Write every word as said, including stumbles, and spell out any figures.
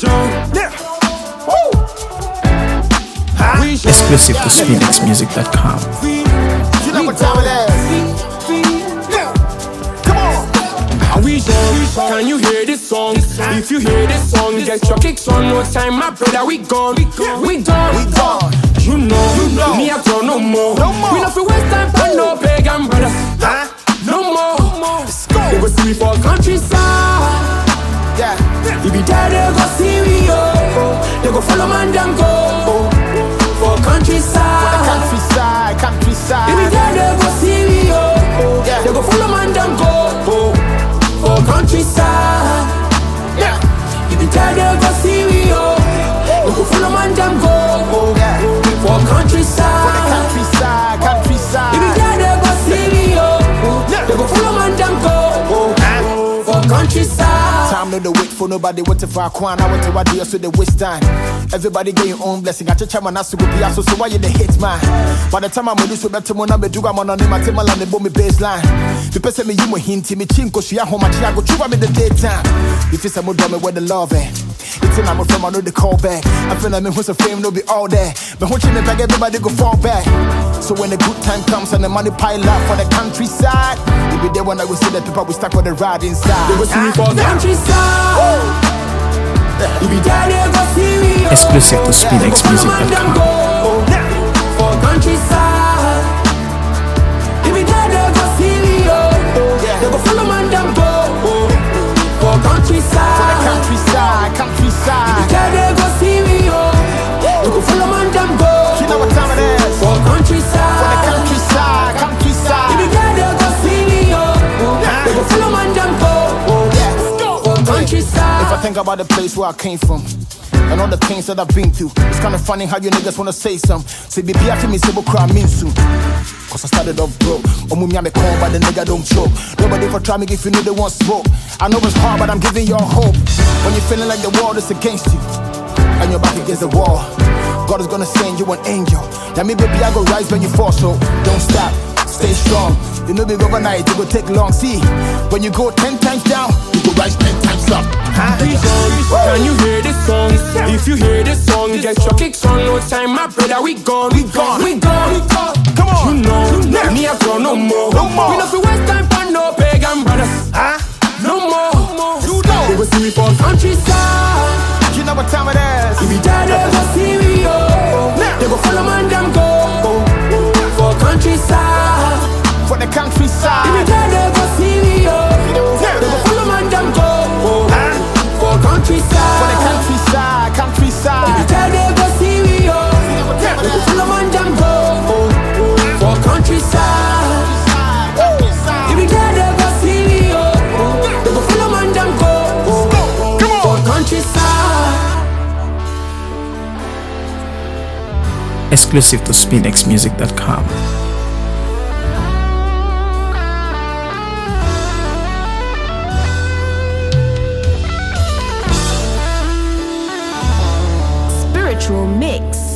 Exclusive to Spinx Music dot com. You know what time it is. Come on. Can you hear this song? If you hear this song, get your kicks on. No time, my brother, we gone. We gone. We gone. You know, You know. me I don't no more. No more. We not fi waste time for no pagan brothers. Huh? No more. Let's go. They go see me for countryside. Yeah. You be there, they go see me, oh. They go follow man, them go. Oh. For countryside. Countryside, countryside. You be there, they go see me, oh. Yeah. They go follow man, them go. Oh. For countryside. Yeah. You be there, they go see me, oh. They go follow man, them go. Oh. Yeah. For countryside. For the countryside, countryside. You be there, they go see me, oh. Yeah. They go follow man, them go. Oh. For countryside. Time no the wait for nobody waiting for a quan. I went to idea so they waste time. Everybody get your own blessing. I check my nasu go be so so why you the hate man. By the time I'm on this better mo na be do I'm on my team and the bomb baseline. The person me you mo hint me chinko she home I go chuba me the daytime. If it's a mo me where the love eh. It's in I'm from I know the call back. I feel like me who's a fame no be all there. But watching the bag everybody go fall back. So when the good time comes and the money pile up for the countryside, you be there when I go see the people we stuck on the ride inside. They go see me for countryside. You be there, they go see me, oh. Exclusive to Spinx Music dot com. For countryside. You be there, they go see me, oh. They go follow man, them go. For countryside. For the countryside, countryside. You be there, they go see me, oh. They go follow man, them go. You know what time it is. For countryside. For the countryside, countryside. You be there, they go see me, oh. They go follow man, them go. For countryside. If I think about the place where I came from and all the things that I've been through, it's kinda funny how you niggas wanna say some. Say baby after me say cry mean soon. Cause I started off broke. Oh mummy I'm a con but the nigga don't choke. Nobody for try me if you know they want smoke. I know it's hard but I'm giving you hope. When you're feeling like the world is against you and you're back against the wall, God is gonna send you an angel. Now me baby I go rise when you fall, so don't stop. Stay strong. You know big overnight, it will take long. See, when you go ten times down, you go rise ten times up. Huh? Can you hear this song? If you hear this song, get your kicks on. No time, my brother, we gone. We gone. We gone. Come on. You know, me I gone no more. No more. We not fi waste time for no pagan brothers. Huh? No more. You know. They go see me for countryside. You know what time it is. You be there, they go see me, oh. They go follow man, them go. For countryside. For the countryside. You be there, they go see me, oh. They go follow man, them go. For countryside. For the countryside, countryside. You be there, they go see me, oh. They go follow man, them go. For countryside. You be there, they go see me, oh. They go follow man, them go. For countryside. Exclusive to Spinx Music dot com. Spiritual Mix.